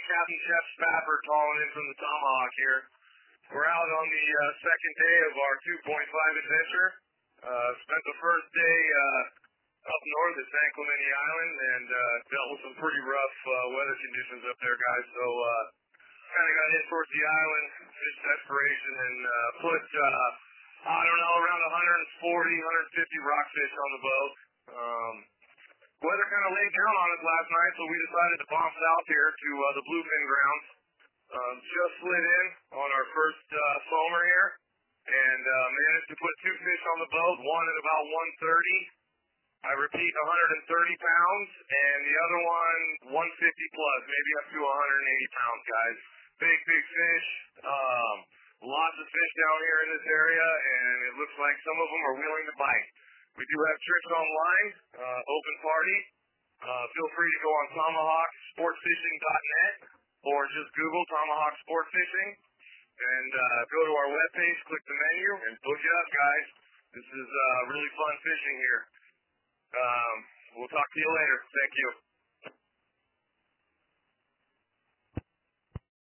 Captain Jeff Spafford calling in from the Tomahawk here. We're out on the second day of our 2.5 adventure. Spent the first day up north at San Clemente Island and dealt with some pretty rough weather conditions up there, guys. So kind of got in towards the island, fished desperation, and put, I don't know, around 140, 150 rockfish on the boat. Weather kind of laid down on us last night, so we decided to bomb south here to the Bluefin grounds. Just slid in on our first foamer here, and managed to put 2 fish on the boat, one at about 130. I repeat, 130 pounds, and the other one 150 plus, maybe up to 180 pounds, guys. Big fish. Lots of fish down here in this area, and it looks like some of them are willing to bite. We do have trips online, open party. Feel free to go on tomahawksportfishing.net or just Google Tomahawk Sport Fishing and go to our webpage, click the menu, and book it up, guys. This is really fun fishing here. We'll talk to you later. Thank you.